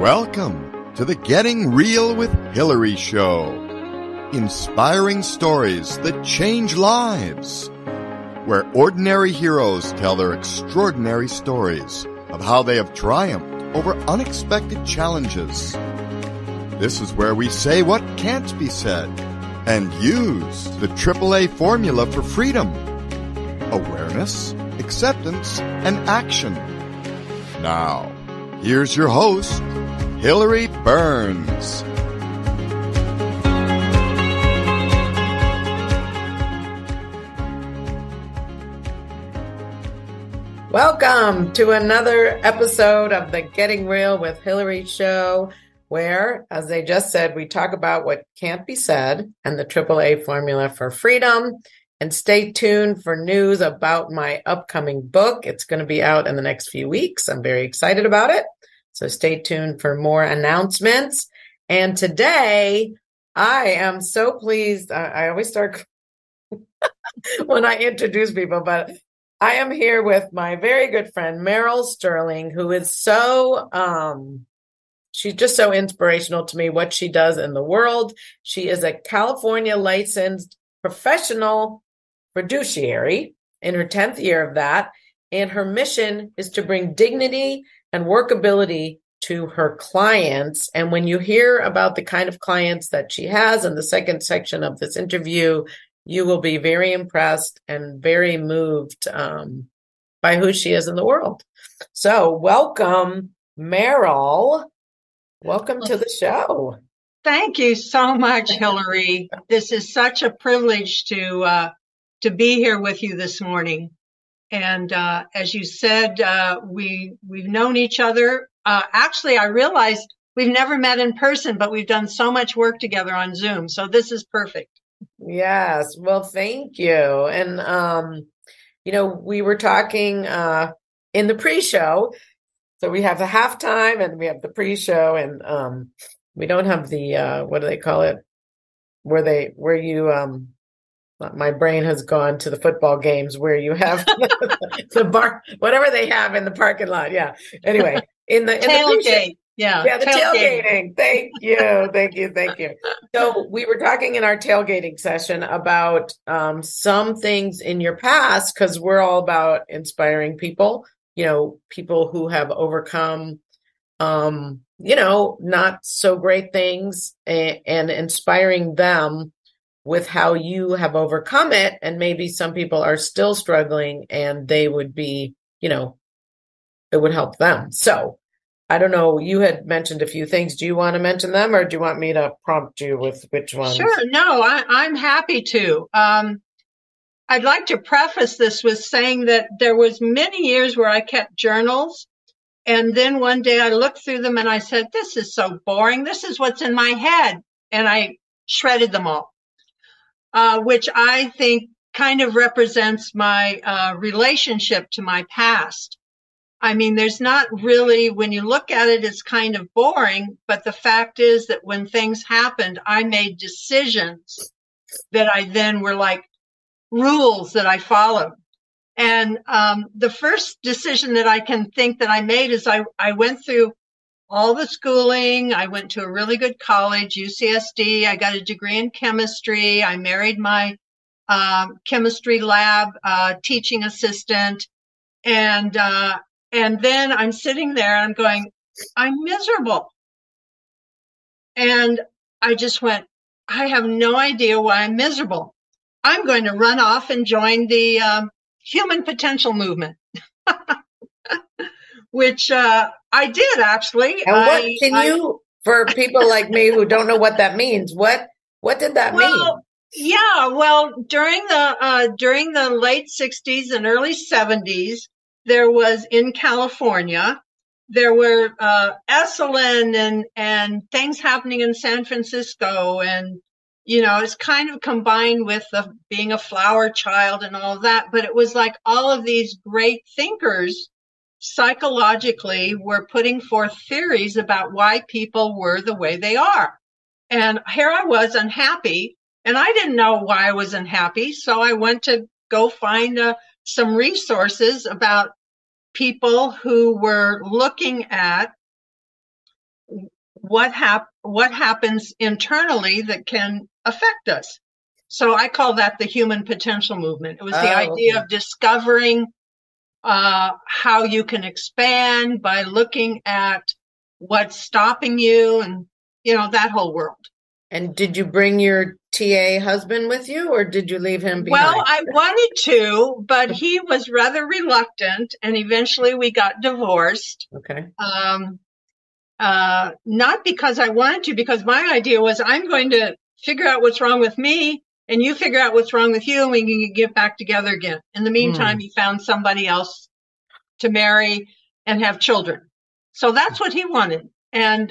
Welcome to the Getting Real with Hillary show. Inspiring stories that change lives. Where ordinary heroes tell their extraordinary stories of how they have triumphed over unexpected challenges. This is where we say what can't be said and use the AAA formula for freedom. Awareness, acceptance, and action. Now, here's your host, Hillary Burns. Welcome to another episode of the Getting Real with Hillary show, where, as they just said, we talk about what can't be said and the AAA formula for freedom. And stay tuned for news about my upcoming book. It's going to be out in the next few weeks. I'm very excited about it. So stay tuned for more announcements. And today, I am so pleased. I always start when I introduce people, but I am here with my very good friend, Meryl Sterling, who is she's just so inspirational to me, what she does in the world. She is a California licensed professional fiduciary in her 10th year of that. And her mission is to bring dignity and workability to her clients. And when you hear about the kind of clients that she has in the second section of this interview, you will be very impressed and very moved by who she is in the world. So welcome, Meryl. Welcome to the show. Thank you so much, Hillary. This is such a privilege to be here with you this morning. And as you said, we've known each other. Actually, I realized we've never met in person, but we've done so much work together on Zoom. So this is perfect. Yes. Well, thank you. And, we were talking in the pre-show. So we have the halftime and we have the pre-show, and we don't have the, what do they call it? Where you, my brain has gone to the football games where you have the bar, whatever they have in the parking lot. Yeah. Anyway, in the tailgate. Yeah, the tailgating. Thank you. So we were talking in our tailgating session about some things in your past, because we're all about inspiring people, people who have overcome, not so great things, and inspiring them with how you have overcome it. And maybe some people are still struggling and they would be, it would help them. So I don't know, you had mentioned a few things. Do you want to mention them, or do you want me to prompt you with which ones? Sure. No, I'm happy to. I'd like to preface this with saying that there was many years where I kept journals. And then one day I looked through them and I said, this is so boring. This is what's in my head. And I shredded them all, which I think kind of represents my relationship to my past. I mean, there's not really, when you look at it, it's kind of boring. But the fact is that when things happened, I made decisions that I then were like rules that I followed. And the first decision that I can think that I made is I went through all the schooling. I went to a really good college, UCSD. I got a degree in chemistry. I married my chemistry lab teaching assistant. And then I'm sitting there, I'm going, I'm miserable. And I just went, I have no idea why I'm miserable. I'm going to run off and join the human potential movement, which I did actually. And for people like me who don't know what that means, what did that mean? Yeah, well, during the late 60s and early 70s, there was in California, there were Esalen and things happening in San Francisco. And, it's kind of combined with being a flower child and all of that. But it was like all of these great thinkers psychologically were putting forth theories about why people were the way they are. And here I was unhappy, and I didn't know why I was unhappy. So I went to go find some resources about people who were looking at what happens internally that can affect us. So I call that the human potential movement. It was the idea of discovering how you can expand by looking at what's stopping you and, that whole world. And did you bring your TA husband with you, or did you leave him behind? Well, I wanted to, but he was rather reluctant, and eventually we got divorced. Okay. Not because I wanted to, because my idea was I'm going to figure out what's wrong with me, and you figure out what's wrong with you, and we can get back together again. In the meantime, he found somebody else to marry and have children. So that's what he wanted. And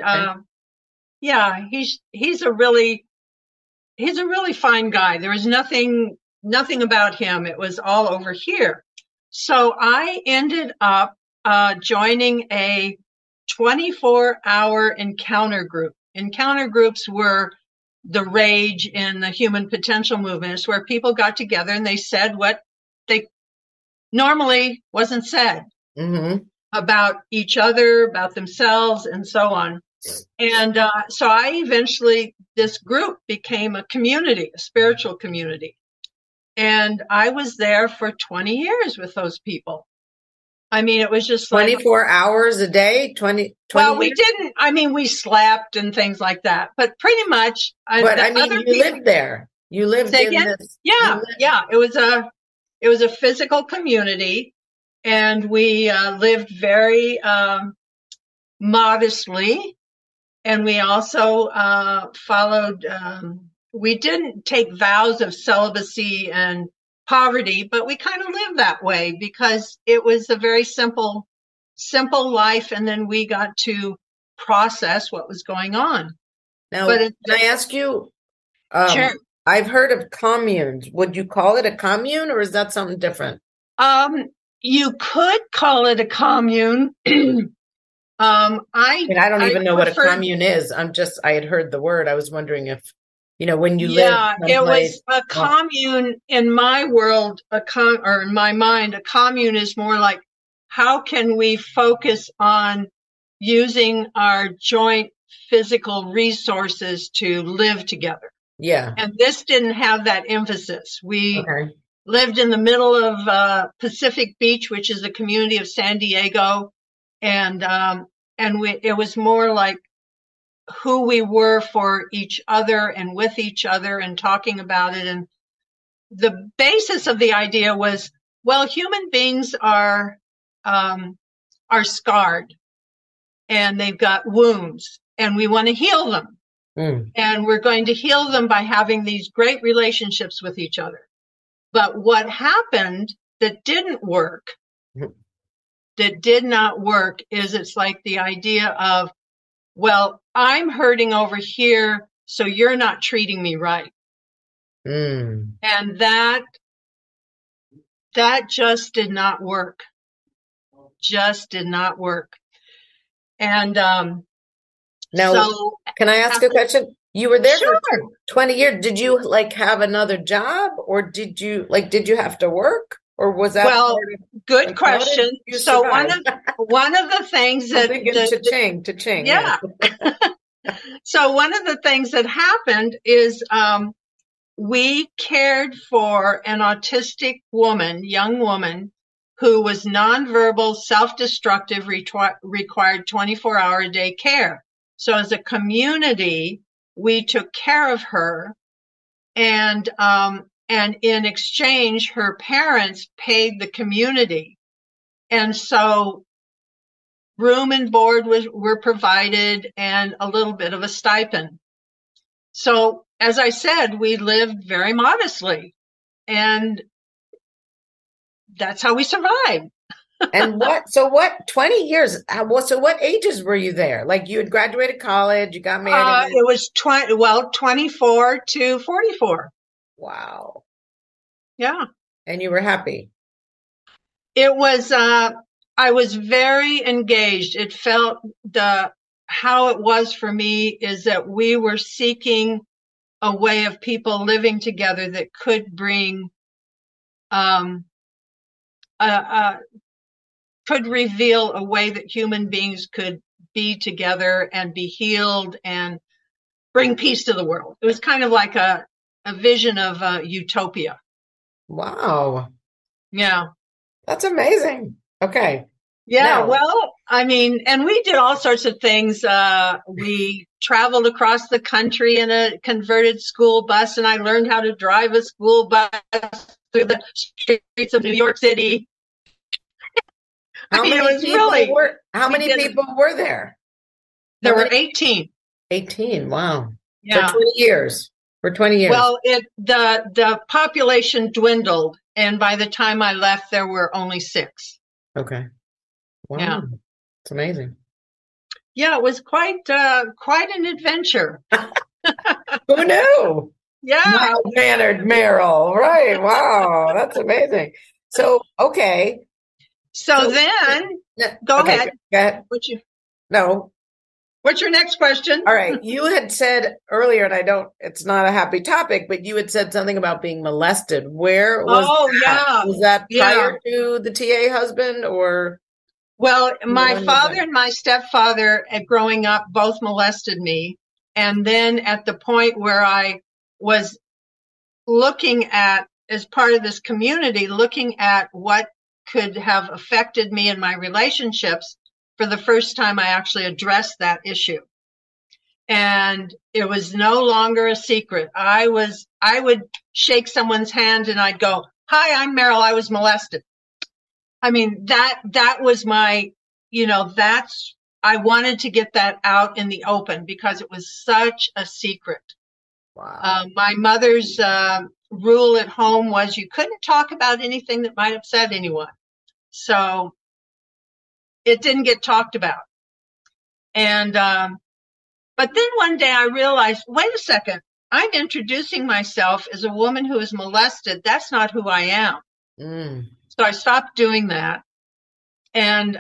he's a really fine guy. There was nothing about him. It was all over here. So I ended up joining a 24-hour encounter group. Encounter groups were the rage in the human potential movement. It's where people got together and they said what they normally wasn't said about each other, about themselves, and so on. And so this group became a community, a spiritual community. And I was there for 20 years with those people. I mean, it was just 24 hours a day, 20 well, years? we slept and things like that, but pretty much. Lived there. You lived in this. Yeah. It was a physical community, and we lived very modestly. And we also followed, we didn't take vows of celibacy and poverty, but we kind of lived that way because it was a very simple life. And then we got to process what was going on. Now, can I ask you? Sure. I've heard of communes. Would you call it a commune, or is that something different? You could call it a commune. I don't even know what a commune is. I had heard the word. I was wondering if, when you live. Yeah, it was a commune in my world, or in my mind, a commune is more like, how can we focus on using our joint physical resources to live together? Yeah. And this didn't have that emphasis. We lived in the middle of Pacific Beach, which is a community of San Diego. And it was more like who we were for each other and with each other and talking about it. And the basis of the idea was, well, human beings are scarred and they've got wounds and we want to heal them. And we're going to heal them by having these great relationships with each other. But what happened that didn't work, that did not work, is it's like the idea of, well, I'm hurting over here, so you're not treating me right. And that just did not work. Just did not work. And now, can I ask a question? You were there for 20 years. Did you have another job, or did you have to work? Or was that good question. So one of the things that cha-ching. Yeah. So one of the things that happened is we cared for an autistic young woman who was nonverbal, self-destructive, required 24-hour-a-day care. So as a community, we took care of her, and in exchange, her parents paid the community. And so room and board were provided and a little bit of a stipend. So as I said, we lived very modestly, and that's how we survived. And 20 years, so what ages were you there? You had graduated college, you got married? It was 24 to 44. Wow. Yeah. And you were happy? It was, I was very engaged. It felt how it was for me is that we were seeking a way of people living together that could bring, could reveal a way that human beings could be together and be healed and bring peace to the world. It was kind of like a vision of utopia. Wow. Yeah. That's amazing. Okay. Yeah, Now, well, I mean, and we did all sorts of things. We traveled across the country in a converted school bus, and I learned how to drive a school bus through the streets of New York City. how many people were there? There were 18. 18. Wow. Yeah. For 20 years. Well, the population dwindled, and by the time I left, there were only 6. Okay. Wow. Yeah. It's amazing. Yeah, it was quite an adventure. Who knew? Yeah. Mild-mannered Meryl. Right. Wow. That's amazing. So, okay. So then, go ahead. Go ahead. What's your next question? All right. You had said earlier, and it's not a happy topic, but you had said something about being molested. Where was that? Yeah. Was that prior to the TA husband, or? Well, my father and my stepfather growing up both molested me. And then at the point where I was looking at, as part of this community, looking at what could have affected me in my relationships, for the first time, I actually addressed that issue. And it was no longer a secret. I would shake someone's hand and I'd go, "Hi, I'm Meryl. I was molested." I mean, that was my, I wanted to get that out in the open because it was such a secret. Wow. My mother's rule at home was you couldn't talk about anything that might upset anyone. So it didn't get talked about. And, but then one day I realized, wait a second, I'm introducing myself as a woman who is molested. That's not who I am. Mm. So I stopped doing that. And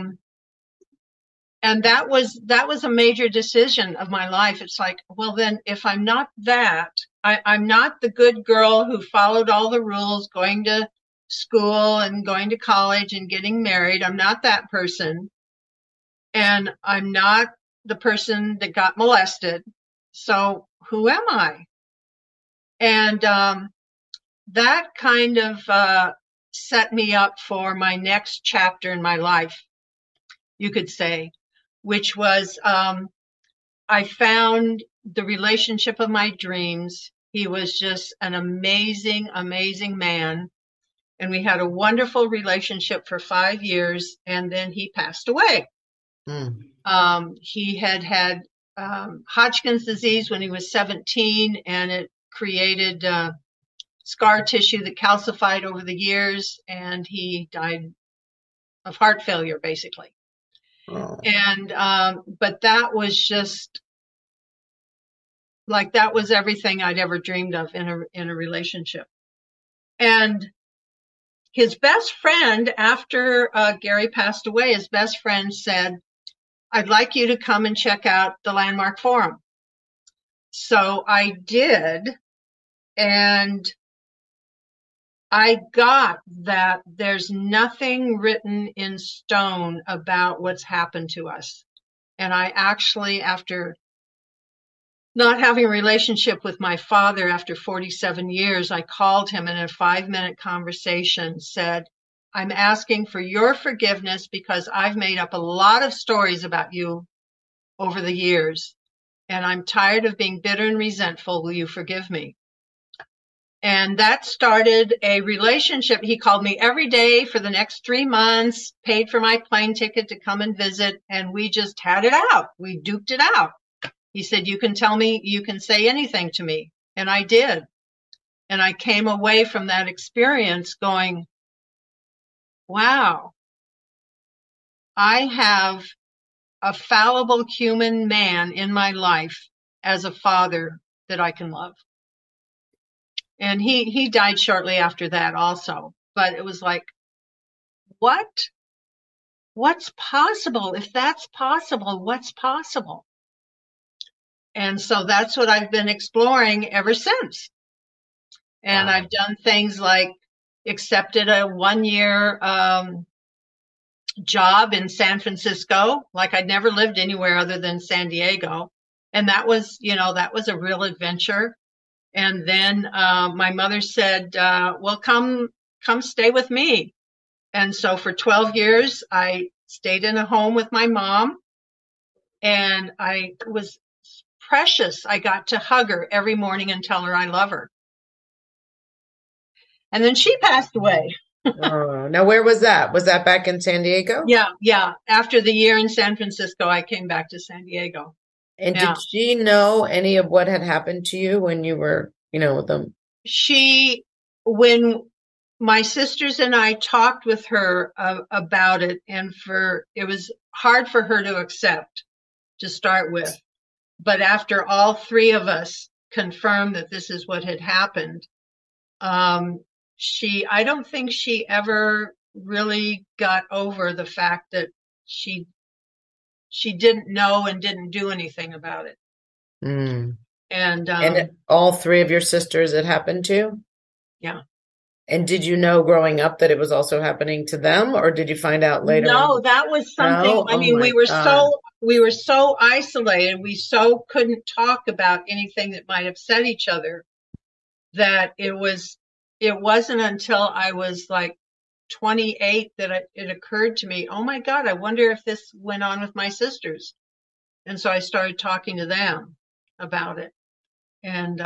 that was a major decision of my life. It's like, well, then if I'm not that, I'm not the good girl who followed all the rules, going to school and going to college and getting married. I'm not that person. And I'm not the person that got molested. So who am I? And that kind of set me up for my next chapter in my life, you could say, which was I found the relationship of my dreams. He was just an amazing, amazing man. And we had a wonderful relationship for 5 years, and then he passed away. Mm. He had Hodgkin's disease when he was 17, and it created scar tissue that calcified over the years, and he died of heart failure, basically. Oh. And but that was just like, that was everything I'd ever dreamed of in a relationship. And his best friend, after Gary passed away, his best friend said, "I'd like you to come and check out the Landmark Forum." So I did, and I got that there's nothing written in stone about what's happened to us. And I actually, after not having a relationship with my father after 47 years, I called him in a 5-minute conversation, said, "I'm asking for your forgiveness because I've made up a lot of stories about you over the years, and I'm tired of being bitter and resentful. Will you forgive me?" And that started a relationship. He called me every day for the next 3 months, paid for my plane ticket to come and visit, and we just had it out. We duked it out. He said, "You can tell me, you can say anything to me." And I did. And I came away from that experience going, wow, I have a fallible human man in my life as a father that I can love. And he died shortly after that also. But it was like, what's possible? If that's possible, what's possible? And so that's what I've been exploring ever since. And I've done things like accepted a 1-year job in San Francisco. Like I'd never lived anywhere other than San Diego. And that was, that was a real adventure. And then my mother said, well, come stay with me. And so for 12 years, I stayed in a home with my mom. And I was precious. I got to hug her every morning and tell her I love her. And then she passed away. Oh, now where was that? Was that back in San Diego? Yeah. After the year in San Francisco, I came back to San Diego. And did she know any of what had happened to you when you were, with them? When my sisters and I talked with her about it, and it was hard for her to accept to start with. But after all three of us confirmed that this is what had happened, I don't think she ever really got over the fact that she didn't know and didn't do anything about it. Mm. And all three of your sisters it happened to? Yeah. And did you know growing up that it was also happening to them, or did you find out later? No, that was something. No? I mean, we were so isolated. We so couldn't talk about anything that might upset each other that it wasn't until I was like 28 that it occurred to me, oh my God, I wonder if this went on with my sisters. And so I started talking to them about it. And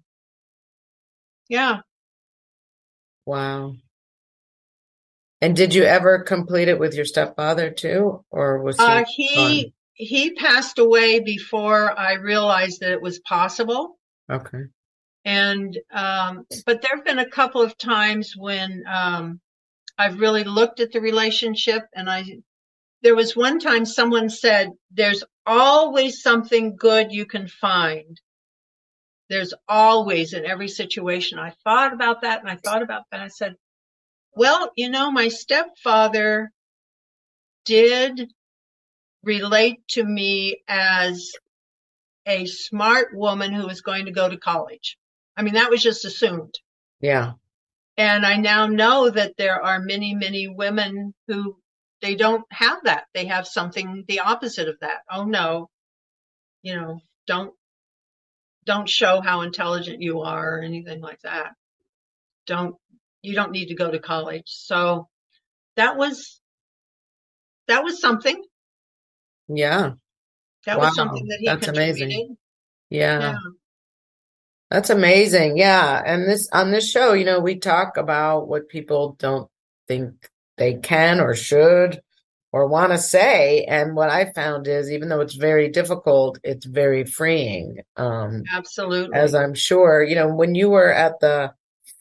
yeah. Wow. And did you ever complete it with your stepfather too? Or was he passed away before I realized that it was possible. Okay. And but there have been a couple of times when I've really looked at the relationship, and there was one time someone said, there's always something good you can find. There's always, in every situation. I thought about that, and I thought about that. I said, well, my stepfather did relate to me as a smart woman who was going to go to college. I mean, that was just assumed. Yeah. And I now know that there are many, many women who they don't have that. They have something the opposite of that. Oh no, don't show how intelligent you are or anything like that. You don't need to go to college. So that was something. Yeah. That was something that he contributed. Amazing. Yeah. That's amazing. Yeah. And on this show, we talk about what people don't think they can or should or want to say. And what I found is, even though it's very difficult, it's very freeing. Absolutely. As I'm sure, when you were at the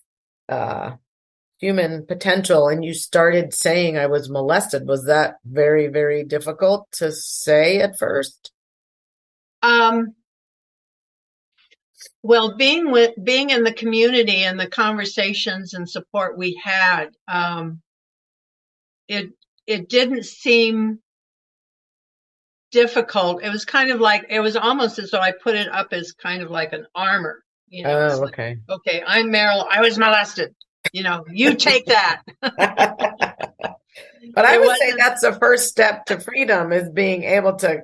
Human Potential and you started saying I was molested, was that very, very difficult to say at first? Well, being in the community and the conversations and support we had, it didn't seem difficult. It was it was almost as though I put it up as kind of like an armor. Oh, okay. Okay, I'm Meryl. I was molested. You take that. But I would say that's the first step to freedom, is being able to,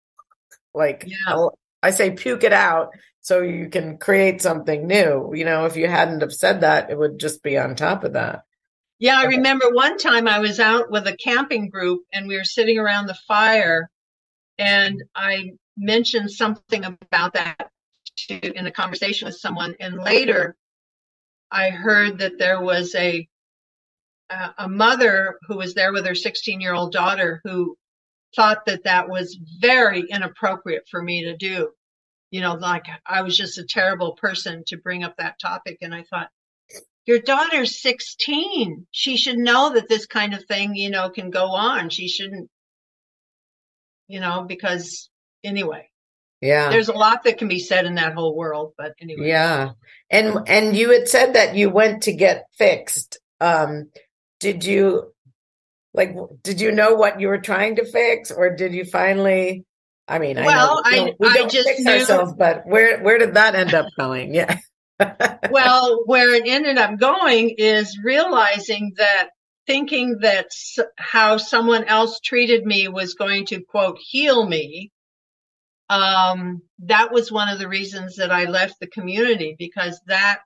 I say puke it out so you can create something new. If you hadn't have said that, it would just be on top of that. Yeah, I remember one time I was out with a camping group and we were sitting around the fire, and I mentioned something about that in a conversation with someone. And later I heard that there was a mother who was there with her 16-year-old daughter who thought that was very inappropriate for me to do. Like I was just a terrible person to bring up that topic. And I thought, your daughter's 16. She should know that this kind of thing, can go on. She shouldn't, because anyway. Yeah. There's a lot that can be said in that whole world, but anyway. Yeah. And you had said that you went to get fixed. Did you know what you were trying to fix, or did you finally, we don't just fix knew ourselves, but where did that end up going? Yeah. Well, where it ended up going is realizing that thinking that how someone else treated me was going to, quote, heal me. That was one of the reasons that I left the community, because that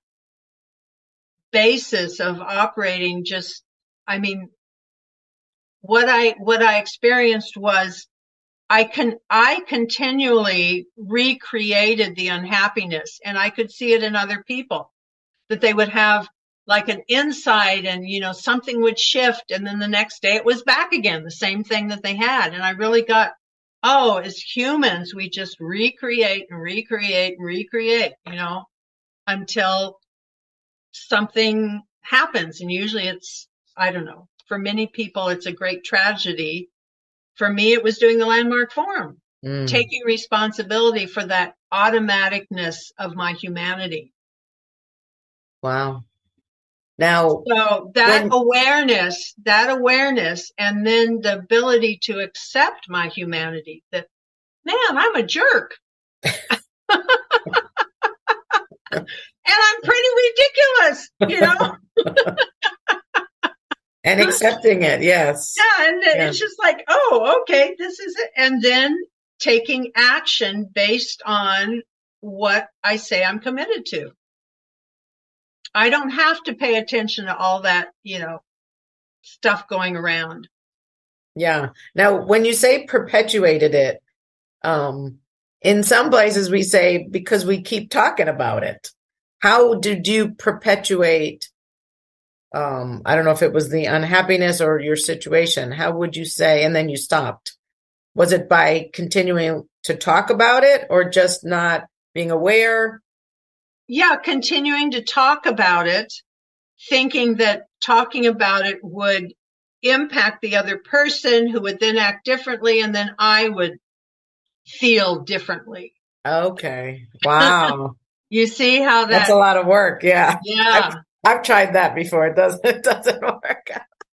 basis of operating just, I mean, what I experienced was I continually recreated the unhappiness, and I could see it in other people, that they would have like an insight and, something would shift. And then the next day it was back again, the same thing that they had. And I really got, as humans, we just recreate and recreate and recreate, until something happens. And usually it's, I don't know, for many people, it's a great tragedy. For me, it was doing the Landmark Forum, taking responsibility for that automaticness of my humanity. Wow. Now, so that awareness, and then the ability to accept my humanity, that, man, I'm a jerk. And I'm pretty ridiculous, And accepting it, yes. Yeah, and it's just like, okay, this is it. And then taking action based on what I say I'm committed to. I don't have to pay attention to all that, stuff going around. Yeah. Now, when you say perpetuated it, in some places we say because we keep talking about it. How did you perpetuate? I don't know if it was the unhappiness or your situation. How would you say? And then you stopped. Was it by continuing to talk about it, or just not being aware? Yeah, continuing to talk about it, thinking that talking about it would impact the other person, who would then act differently, and then I would feel differently. Okay. Wow. You see how that's a lot of work. Yeah. Yeah. I've tried that before. It doesn't work.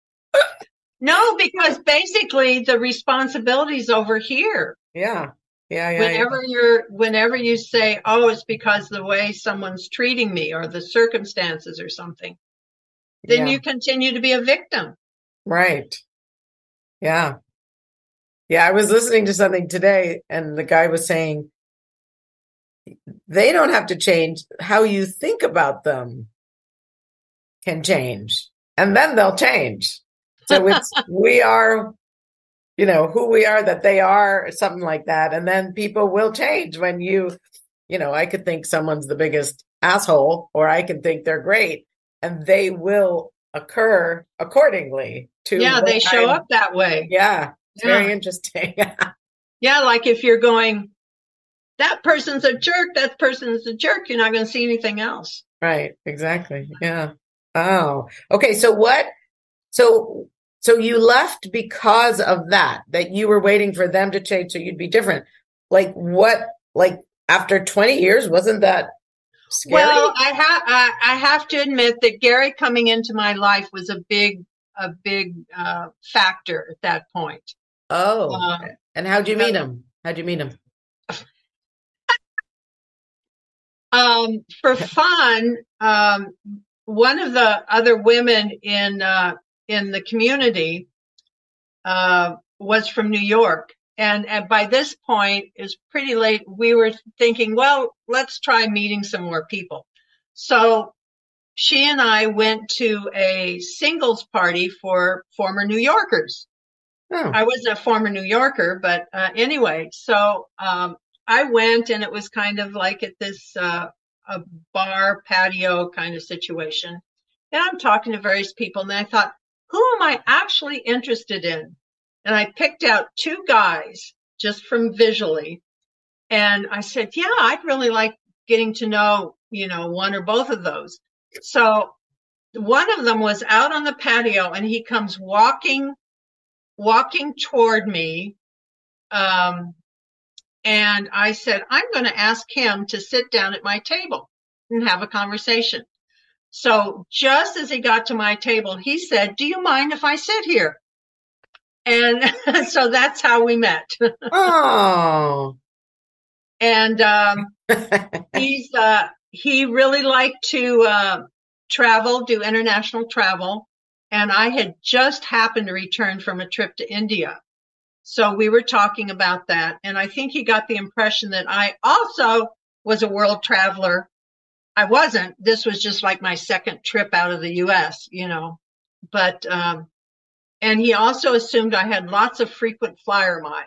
No, because basically the responsibility's over here. Yeah. Whenever you say, it's because the way someone's treating me or the circumstances or something, then you continue to be a victim. Right. Yeah. Yeah. I was listening to something today, and the guy was saying they don't have to change. How you think about them can change, and then they'll change. So it's, we are, who we are, that they are, something like that. And then people will change when I could think someone's the biggest asshole, or I can think they're great, and they will occur accordingly to. Yeah, they show up that way. Yeah. It's very interesting. Yeah. Like if you're going, that person's a jerk, that person's a jerk, you're not going to see anything else. Right. Exactly. Yeah. Oh, okay. So you left because of that you were waiting for them to change so you'd be different. Like after 20 years, wasn't that scary? Well, I have to admit that Gary coming into my life was a big factor at that point. Oh, and how'd you meet him? For fun, one of the other women in the community was from New York. And by this point, it's pretty late. We were thinking, well, let's try meeting some more people. So she and I went to a singles party for former New Yorkers. Oh. I wasn't a former New Yorker, but anyway, so I went, and it was kind of like at this a bar patio kind of situation. And I'm talking to various people, and I thought, who am I actually interested in? And I picked out two guys just from visually. And I said, yeah, I'd really like getting to know, one or both of those. So one of them was out on the patio, and he comes walking toward me. And I said, I'm going to ask him to sit down at my table and have a conversation. So just as he got to my table, he said, do you mind if I sit here? And so that's how we met. Oh. And he really liked to travel, do international travel. And I had just happened to return from a trip to India. So we were talking about that. And I think he got the impression that I also was a world traveler. I wasn't. This was just like my second trip out of the US, but, and he also assumed I had lots of frequent flyer miles.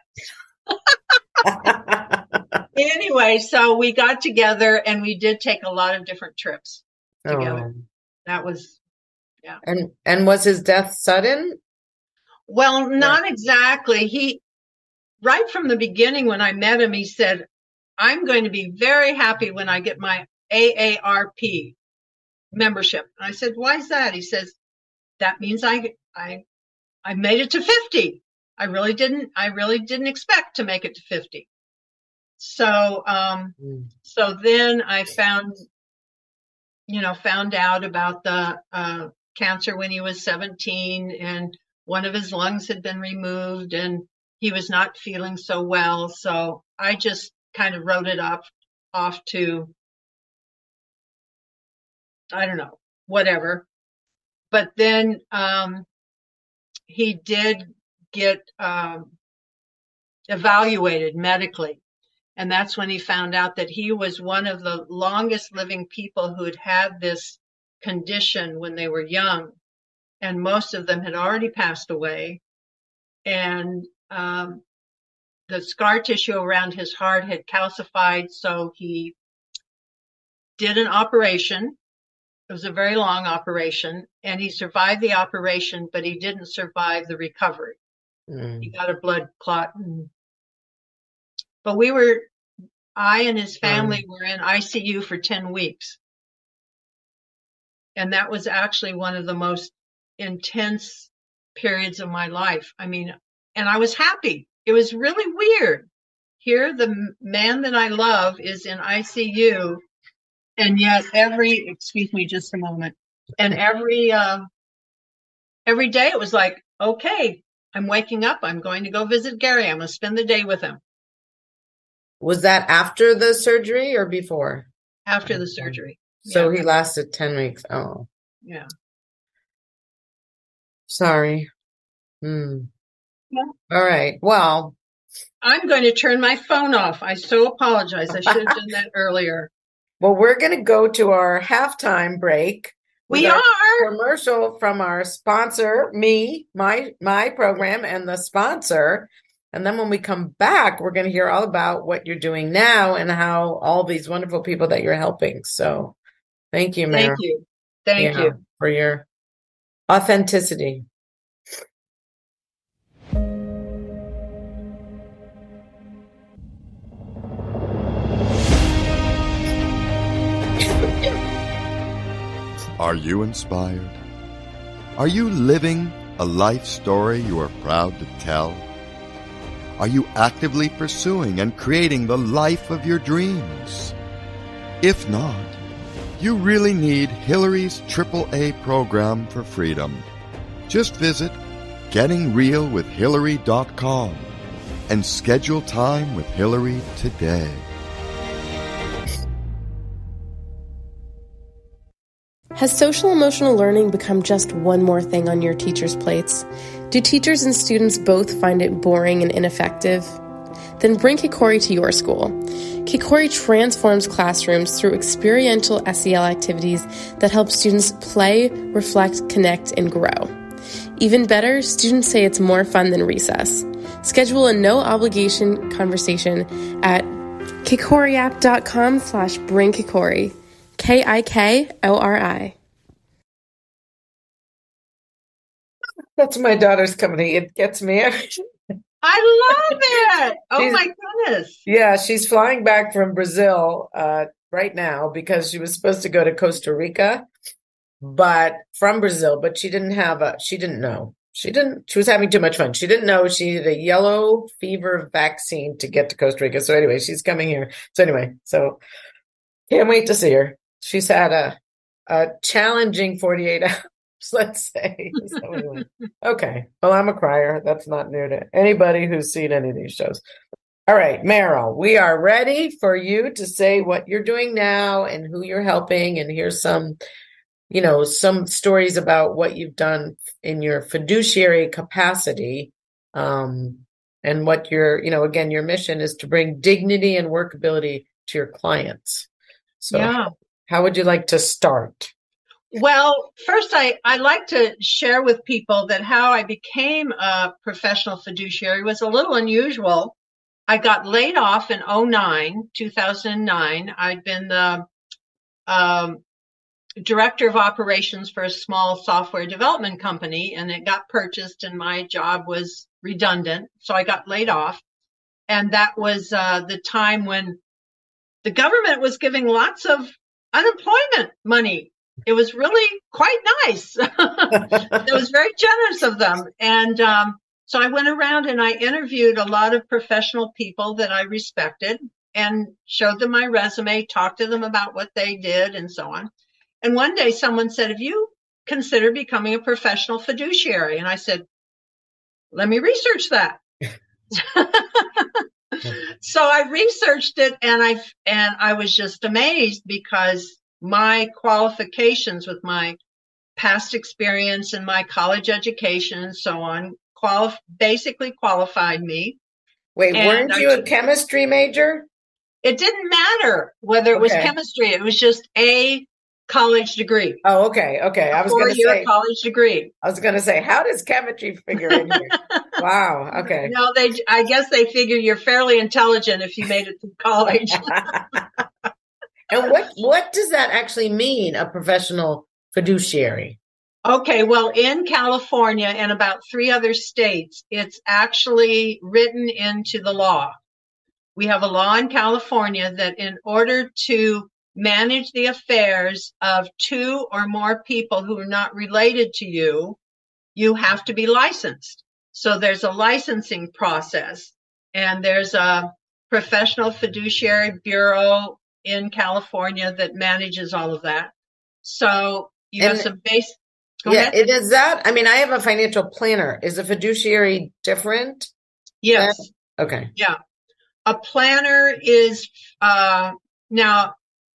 Anyway, so we got together and we did take a lot of different trips together. Oh. That was, yeah. And was his death sudden? Well, not exactly. Right from the beginning when I met him, he said, I'm going to be very happy when I get my AARP membership. And I said, why is that? He says, that means I made it to 50. I really didn't expect to make it to 50. So, so then I found out about the, cancer when he was 17, and one of his lungs had been removed and he was not feeling so well. So I just kind of wrote it off to, I don't know, whatever. But then, he did get, evaluated medically. And that's when he found out that he was one of the longest living people who had this condition when they were young. And most of them had already passed away. And the scar tissue around his heart had calcified. So he did an operation. It was a very long operation. And he survived the operation, but he didn't survive the recovery. He got a blood clot. But I and his family were in ICU for 10 weeks. And that was actually one of the most intense periods of my life. I mean, and I was happy. It was really weird. Here, the man that I love is in ICU. And yet excuse me just a moment. And every day it was like, okay, I'm waking up. I'm going to go visit Gary. I'm going to spend the day with him. Was that after the surgery or before? After the surgery. So he lasted 10 weeks. Oh. Yeah. Sorry. Yeah. All right. Well, I'm going to turn my phone off. I so apologize. I should have done that earlier. Well, we're going to go to our halftime break. We are. Commercial from our sponsor, my program, and the sponsor. And then when we come back, we're going to hear all about what you're doing now and how all these wonderful people that you're helping. So thank you, Meryl. Thank you for your authenticity. Are you inspired? Are you living a life story you are proud to tell? Are you actively pursuing and creating the life of your dreams? If not, you really need Hillary's AAA program for freedom. Just visit gettingrealwithhillary.com and schedule time with Hillary today. Has social emotional learning become just one more thing on your teachers' plates? Do teachers and students both find it boring and ineffective? Then bring Kikori to your school. Kikori transforms classrooms through experiential SEL activities that help students play, reflect, connect, and grow. Even better, students say it's more fun than recess. Schedule a no-obligation conversation at kikoriapp.com/bringkikori. KIKORI. That's my daughter's company. It gets me every I love it. Oh my goodness. Yeah, she's flying back from Brazil right now because she was supposed to go to Costa Rica, but she didn't know. She was having too much fun. She didn't know she had a yellow fever vaccine to get to Costa Rica. So anyway, she's coming here. So can't wait to see her. She's had a challenging 48 hours, let's say. So anyway. Okay. Well, I'm a crier. That's not new to anybody who's seen any of these shows. All right, Meryl, we are ready for you to say what you're doing now and who you're helping. And here's some some stories about what you've done in your fiduciary capacity, and what again, your mission is to bring dignity and workability to your clients. So Yeah. how would you like to start? Well, first, I like to share with people that how I became a professional fiduciary was a little unusual. I got laid off in 2009. I'd been the director of operations for a small software development company, and it got purchased, and my job was redundant. So I got laid off. And that was the time when the government was giving lots of unemployment money. It was really quite nice. It was very generous of them. And so I went around and I interviewed a lot of professional people that I respected and showed them my resume, talked to them about what they did and so on. And one day someone said, have you considered becoming a professional fiduciary? And I said, let me research that. So I researched it, and I was just amazed because my qualifications with my past experience and my college education and so on basically qualified me. Wait, weren't you a chemistry major? It didn't matter whether it was chemistry. It was just a college degree. Oh, okay. I was going to say college degree. I was going to say, how does chemistry figure in here? Wow. Okay. No, I guess they figure you're fairly intelligent if you made it through college. And what does that actually mean, a professional fiduciary? Okay, well, in California and about 3 other states, it's actually written into the law. We have a law in California that in order to manage the affairs of 2 or more people who are not related to you, you have to be licensed. So there's a licensing process, and there's a professional fiduciary bureau in California that manages all of that. So you have some base. It is that. I mean, I have a financial planner. Is a fiduciary different? Yes. Okay. Yeah. A planner is now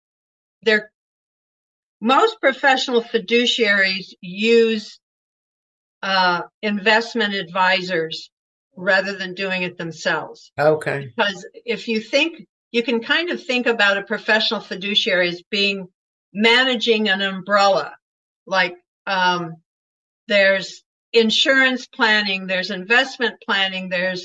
most professional fiduciaries use investment advisors rather than doing it themselves. Okay. Because if you think, you can kind of think about a professional fiduciary as being managing an umbrella. Like there's insurance planning, there's investment planning, there's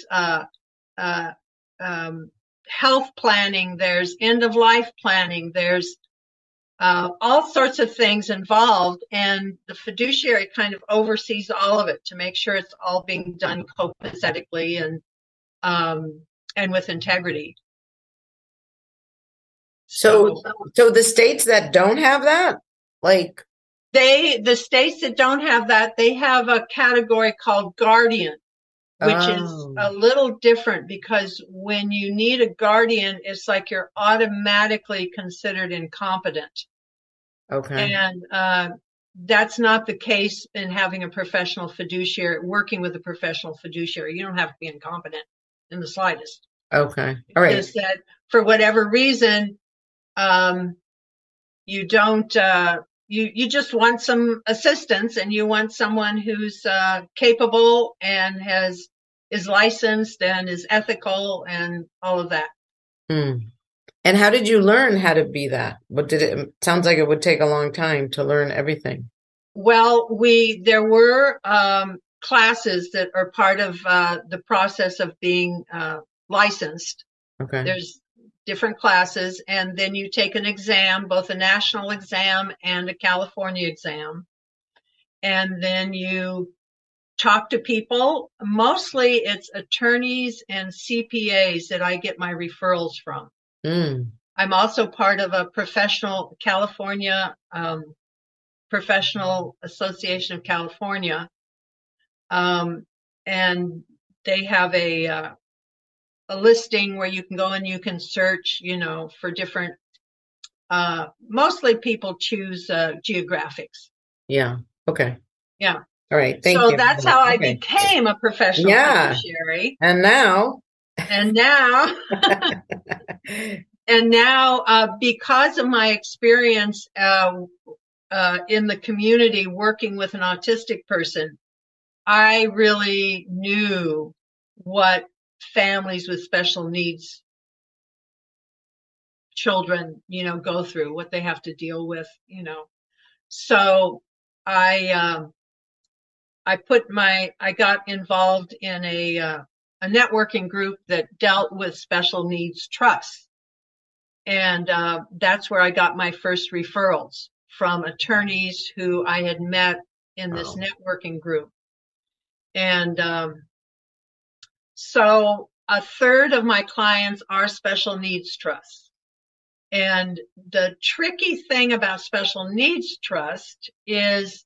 health planning, there's end of life planning, there's all sorts of things involved, and the fiduciary kind of oversees all of it to make sure it's all being done copacetically and with integrity. So the states that don't have that, like the states that don't have that, they have a category called guardian, which is a little different, because when you need a guardian, it's like you're automatically considered incompetent. Okay. And that's not the case in having a professional fiduciary, working with a professional fiduciary. You don't have to be incompetent in the slightest. Okay. All right. It's just that for whatever reason, you don't, you just want some assistance, and you want someone who's capable and is licensed and is ethical and all of that. And how did you learn how to be that? It sounds like it would take a long time to learn everything. Well, there were classes that are part of the process of being licensed. Okay. There's different classes, and then you take an exam, both a national exam and a California exam. And then you talk to people. Mostly it's attorneys and CPAs that I get my referrals from. I'm also part of a professional California, Professional Association of California. And they have a listing where you can go and you can search, for different, mostly people choose geographics. Yeah. Okay. Yeah. All right. Thank you. So that's how I became a professional fiduciary. And now, because of my experience in the community working with an autistic person, I really knew what families with special needs children, go through, what they have to deal with, So I got involved in a networking group that dealt with special needs trusts. And that's where I got my first referrals from attorneys who I had met in this networking group. And so a third of my clients are special needs trusts. And the tricky thing about special needs trust is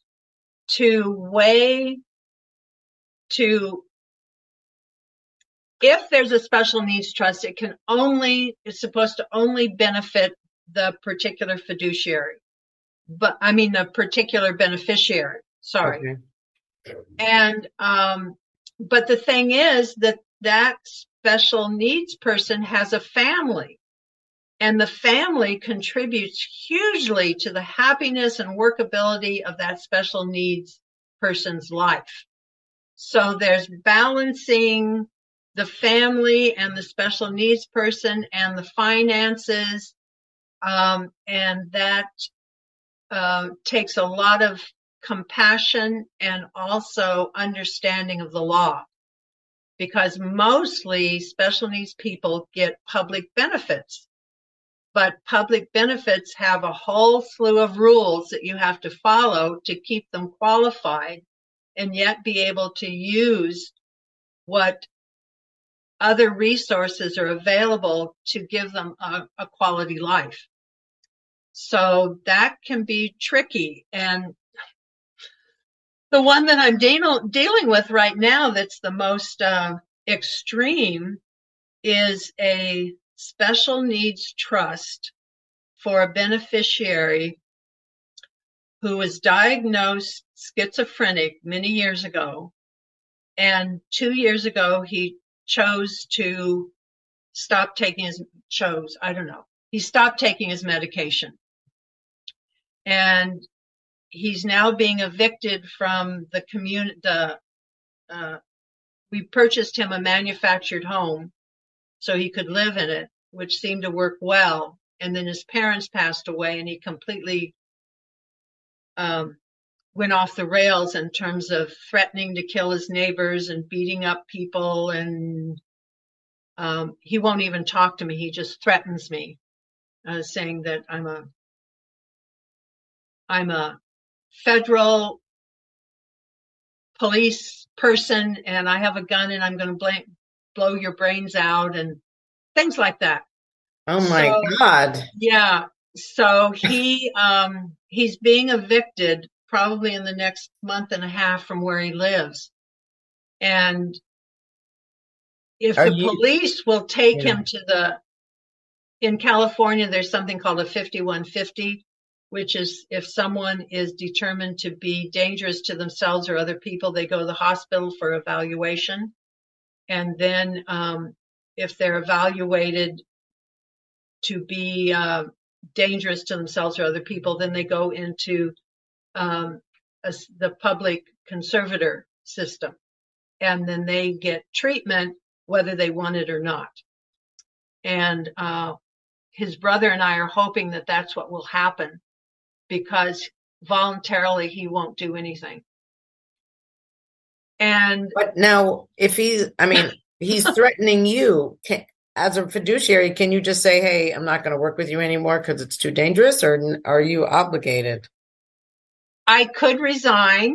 if there's a special needs trust, it's supposed to only benefit the particular fiduciary, the particular beneficiary, sorry. Okay. And, but the thing is that special needs person has a family, and the family contributes hugely to the happiness and workability of that special needs person's life. So there's balancing the family and the special needs person and the finances, and that takes a lot of compassion and also understanding of the law, because mostly special needs people get public benefits, but public benefits have a whole slew of rules that you have to follow to keep them qualified and yet be able to use what other resources are available to give them a quality life. So that can be tricky. And the one that I'm dealing with right now that's the most extreme is a special needs trust for a beneficiary who was diagnosed schizophrenic many years ago. And 2 years ago, he chose to stop taking he stopped taking his medication. And he's now being evicted from the community. We purchased him a manufactured home so he could live in it, which seemed to work well. And then his parents passed away, and he completely went off the rails in terms of threatening to kill his neighbors and beating up people. And he won't even talk to me. He just threatens me, saying that I'm a federal police person and I have a gun and I'm going to blow your brains out and things like that. Oh my God. Yeah. So he's being evicted probably in the next month and a half from where he lives. And if police will take him in California, there's something called a 5150, which is if someone is determined to be dangerous to themselves or other people, they go to the hospital for evaluation. And then if they're evaluated to be dangerous to themselves or other people, then they go into the public conservator system. And then they get treatment whether they want it or not. And his brother and I are hoping that that's what will happen, because voluntarily he won't do anything. But now, if he's threatening you, as a fiduciary, can you just say, hey, I'm not going to work with you anymore because it's too dangerous, or are you obligated? I could resign,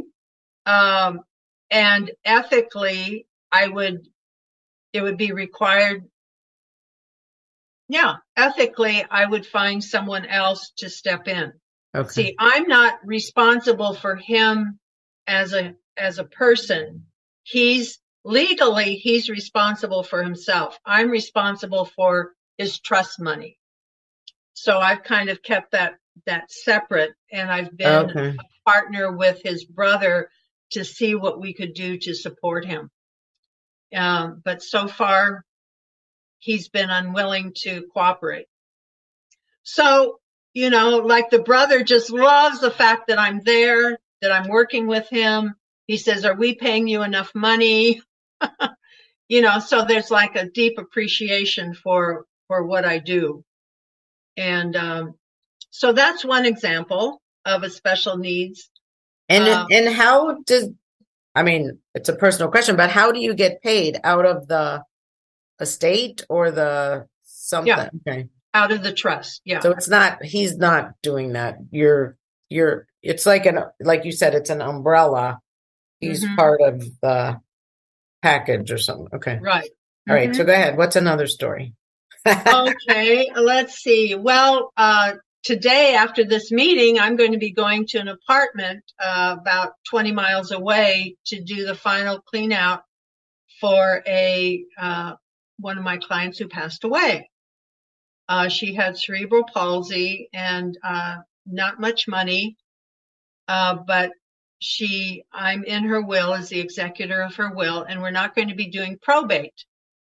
and ethically, it would be required. Yeah, ethically, I would find someone else to step in. Okay. See, I'm not responsible for him as a person. He's responsible for himself. I'm responsible for his trust money. So I've kind of kept that separate, and I've been a partner with his brother to see what we could do to support him. But so far, he's been unwilling to cooperate. So, like the brother just loves the fact that I'm there, that I'm working with him. He says, are we paying you enough money? So there's like a deep appreciation for what I do. And so that's one example of a special needs. And how it's a personal question, but how do you get paid? Out of the estate or the something? Yeah. Okay. Out of the trust. Yeah. So he's not doing that. It's like you said, it's an umbrella. He's part of the package or something. Okay. Right. All right. So go ahead. What's another story? Okay. Let's see. Well, today after this meeting, I'm going to be going to an apartment about 20 miles away to do the final clean out for one of my clients who passed away. She had cerebral palsy and not much money, but I'm in her will as the executor of her will, and we're not going to be doing probate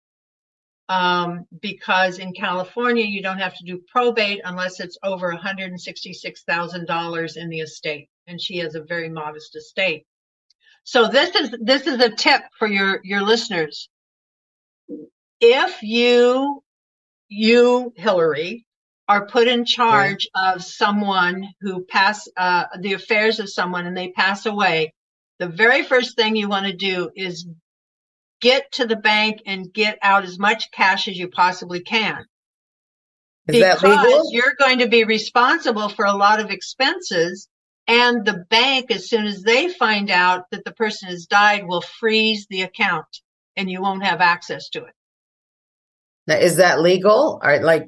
because in California you don't have to do probate unless it's over $166,000 in the estate, and she has a very modest estate. So this is a tip for your listeners. If you, Hillary, are put in charge of someone who the affairs of someone and they pass away, the very first thing you want to do is get to the bank and get out as much cash as you possibly can. Is that legal? Because you're going to be responsible for a lot of expenses, and the bank, as soon as they find out that the person has died, will freeze the account and you won't have access to it. Now, is that legal?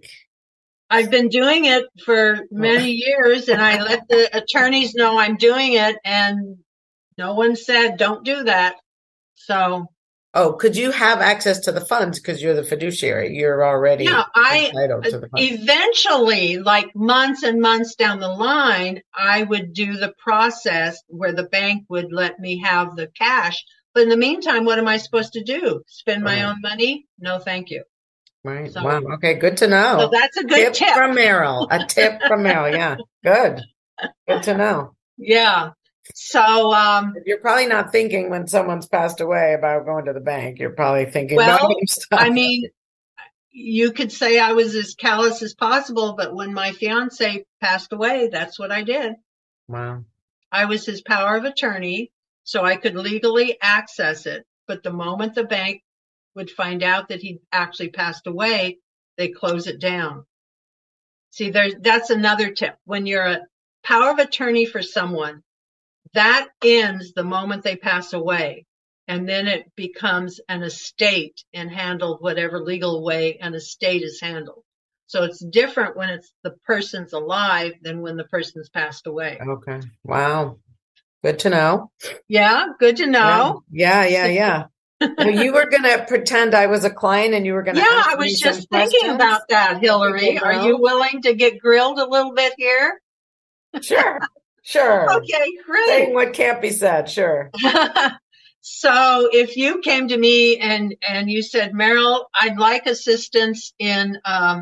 I've been doing it for many years, and I let the attorneys know I'm doing it, and no one said don't do that. So. Oh, could you have access to the funds because you're the fiduciary? You're already entitled to the funds. Eventually, like months and months down the line, I would do the process where the bank would let me have the cash. But in the meantime, what am I supposed to do? Spend my own money? No, thank you. Right. So, wow. Okay. Good to know. So that's a good tip from Meryl. A tip from Meryl. Yeah. Good. Good to know. Yeah. So you're probably not thinking when someone's passed away about going to the bank. You're probably thinking. I mean, you could say I was as callous as possible, but when my fiance passed away, that's what I did. Wow. I was his power of attorney, so I could legally access it. But the moment the bank would find out that he actually passed away, they close it down. See, that's another tip. When you're a power of attorney for someone, that ends the moment they pass away, and then it becomes an estate and handled whatever legal way an estate is handled. So it's different when it's the person's alive than when the person's passed away. Okay. Wow. Good to know. Yeah, good to know. Yeah. Well, you were going to pretend I was a client and you were going to ask I was me just some thinking questions. about that, Hillary. Are you willing to get grilled a little bit here? Sure. Okay, great. Saying what can't be said, sure. So if you came to me and you said, Meryl, I'd like assistance in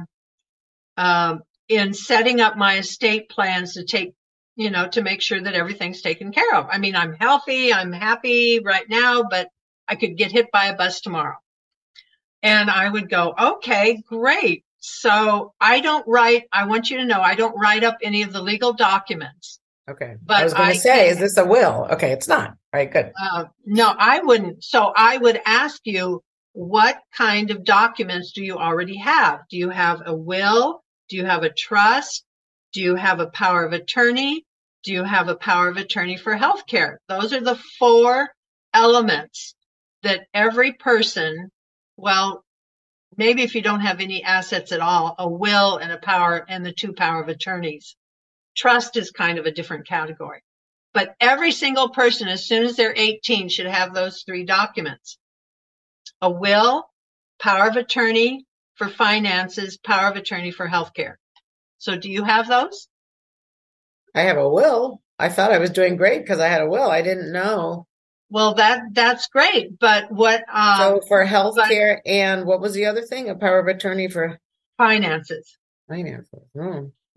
setting up my estate plans to take, to make sure that everything's taken care of. I mean, I'm healthy, I'm happy right now, but I could get hit by a bus tomorrow. And I would go, okay, great. So I want you to know, I don't write up any of the legal documents. Okay. But I was going to say, is this a will? Okay, it's not. All right, good. No, I wouldn't. So I would ask you, what kind of documents do you already have? Do you have a will? Do you have a trust? Do you have a power of attorney? Do you have a power of attorney for healthcare? Those are the 4 elements that every person, well, maybe if you don't have any assets at all, a will and a power and the 2 power of attorneys. Trust is kind of a different category. But every single person, as soon as they're 18, should have those 3 documents. A will, power of attorney for finances, power of attorney for healthcare. So do you have those? I have a will. I thought I was doing great because I had a will. I didn't know. Well, that's great. But what? So for healthcare and what was the other thing? A power of attorney for finances. Finances. Oh.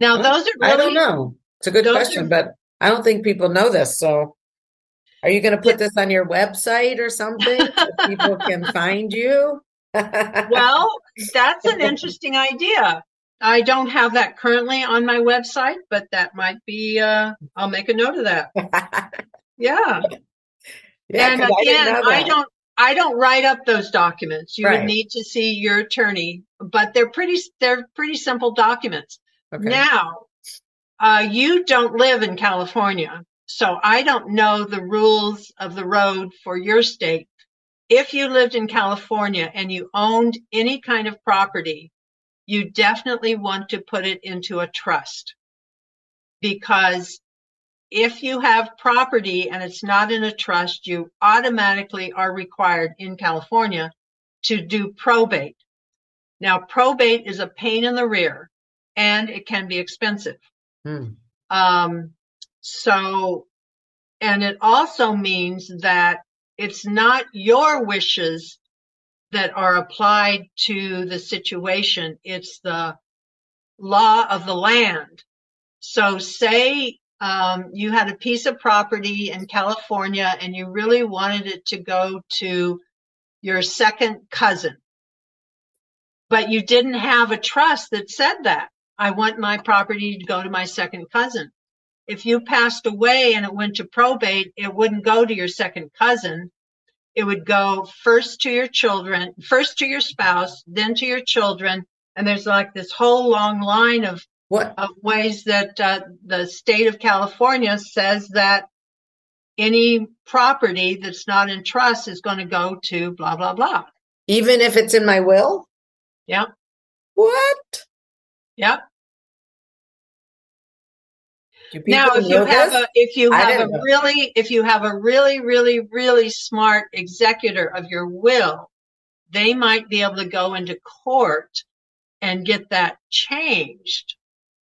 Now, those are really... I don't know. It's a good question, but I don't think people know this. So are you going to put this on your website or something so people can find you? Well, that's an interesting idea. I don't have that currently on my website, but that might be, I'll make a note of that. Yeah. Yeah, And again, I don't write up those documents. You would need to see your attorney, but they're pretty simple documents. Okay. Now, you don't live in California, so I don't know the rules of the road for your state. If you lived in California and you owned any kind of property, you definitely want to put it into a trust, because if you have property and it's not in a trust, you automatically are required in California to do probate. Now, probate is a pain in the rear and it can be expensive. And it also means that it's not your wishes that are applied to the situation. It's the law of the land. So say you had a piece of property in California and you really wanted it to go to your second cousin, but you didn't have a trust that said that. I want my property to go to my second cousin. If you passed away and it went to probate, it wouldn't go to your second cousin. It would go first to your children, first to your spouse, then to your children. And there's like this whole long line of ways that the state of California says that any property that's not in trust is going to go to blah, blah, blah. Even if it's in my will? Yeah. What? Yeah. Now, if you have a really smart executor of your will, they might be able to go into court and get that changed.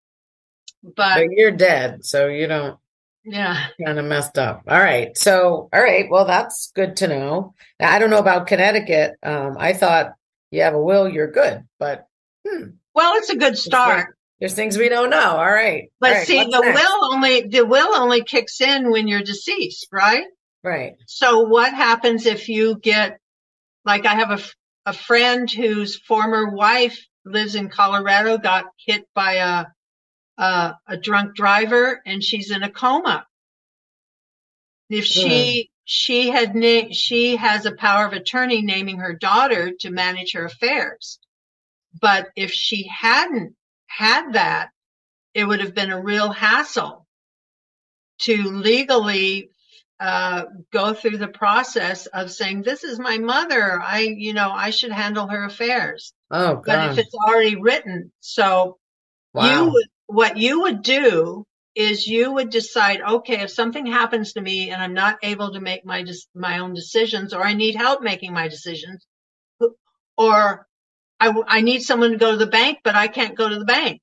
But you're dead, so you don't. Yeah. Kind of messed up. All right. Well, that's good to know. Now, I don't know about Connecticut. I thought you have a will, you're good, but. Well, it's a good start. There's things we don't know. All right. But see, the will only kicks in when you're deceased, right? Right. So what happens if you get, like I have a friend whose former wife lives in Colorado, got hit by a drunk driver and she's in a coma. If she has a power of attorney naming her daughter to manage her affairs. But if she hadn't had that, it would have been a real hassle to legally go through the process of saying, this is my mother. I should handle her affairs. Oh, God. But if it's already written, so what you would do is you would decide, okay, if something happens to me and I'm not able to make my own decisions, or I need help making my decisions, or I need someone to go to the bank, but I can't go to the bank.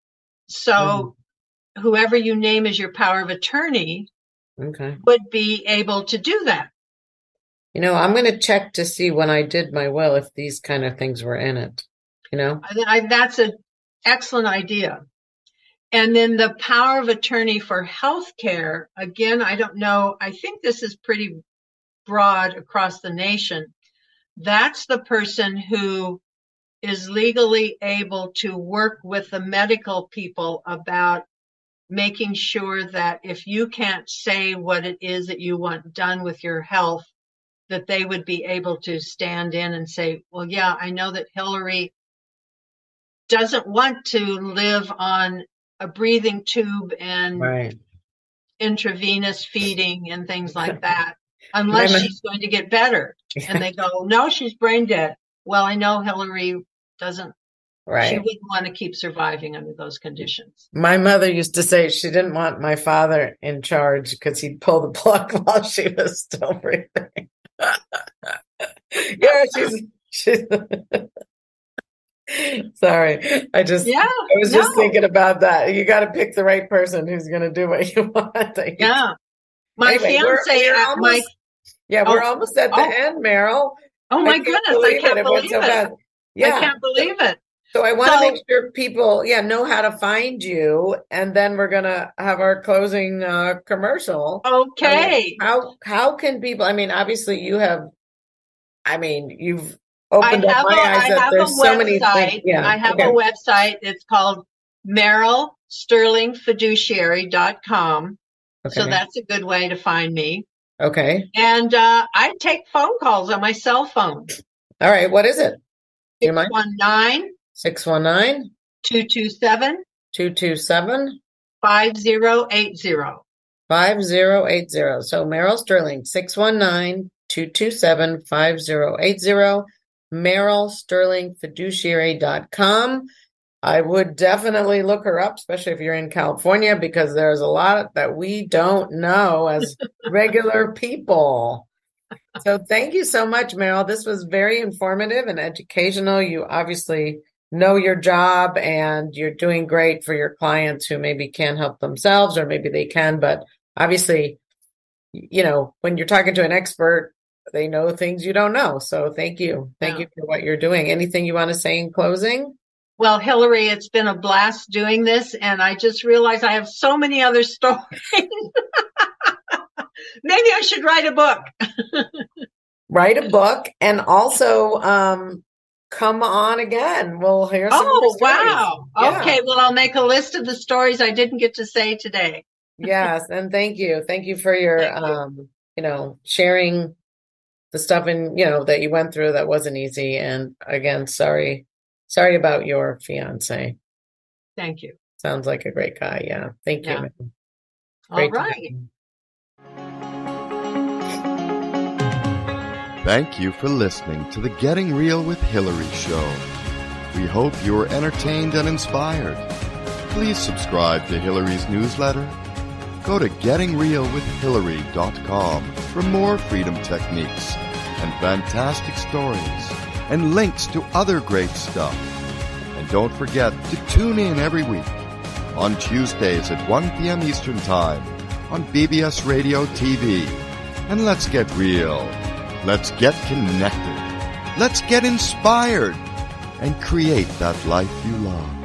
So whoever you name as your power of attorney would be able to do that. I'm going to check to see when I did my will if these kind of things were in it. That's an excellent idea. And then the power of attorney for healthcare, again, I don't know. I think this is pretty broad across the nation. That's the person who is legally able to work with the medical people about making sure that if you can't say what it is that you want done with your health, that they would be able to stand in and say, well, yeah, I know that Hillary doesn't want to live on a breathing tube and intravenous feeding and things like that, unless she's going to get better. And they go, no, she's brain dead. Well, I know Hillary doesn't. She wouldn't want to keep surviving under those conditions. My mother used to say she didn't want my father in charge because he'd pull the plug while she was still breathing. Yeah, she's sorry. I was just thinking about that. You got to pick the right person who's going to do what you want. Yeah. My fiance, we're almost at the end, Meryl. Oh my goodness. I can't believe it. Yeah. I can't believe it. So I want to make sure people, know how to find you, and then we're going to have our closing commercial. Okay. How can people, obviously you've opened up my eyes that there's so many things. Yeah. I have a website. It's called MerylSterlingFiduciary.com. Okay. So that's a good way to find me. Okay. And I take phone calls on my cell phone. All right. What is it? 619 227 5080. 5080. So Meryl Sterling, 619-227-5080. MerylSterlingFiduciary.com. I would definitely look her up, especially if you're in California, because there's a lot that we don't know as regular people. So thank you so much, Meryl. This was very informative and educational. You obviously know your job and you're doing great for your clients who maybe can't help themselves, or maybe they can, but obviously, when you're talking to an expert, they know things you don't know. So thank you. Thank you for what you're doing. Anything you want to say in closing? Well, Hillary, it's been a blast doing this, and I just realized I have so many other stories. Maybe I should write a book. Write a book, and also come on again. We'll hear some more stories. Wow. Yeah. Okay, well, I'll make a list of the stories I didn't get to say today. Yes, and thank you. Thank you for your, sharing the stuff that you went through that wasn't easy. And again, sorry about your fiance. Thank you. Sounds like a great guy. Yeah. Thank you. All right. Thank you for listening to the Getting Real with Hillary show. We hope you were entertained and inspired. Please subscribe to Hillary's newsletter. Go to gettingrealwithhillary.com for more freedom techniques and fantastic stories and links to other great stuff. And don't forget to tune in every week on Tuesdays at 1 p.m. Eastern Time on BBS Radio TV. And let's get real. Let's get connected. Let's get inspired and create that life you love.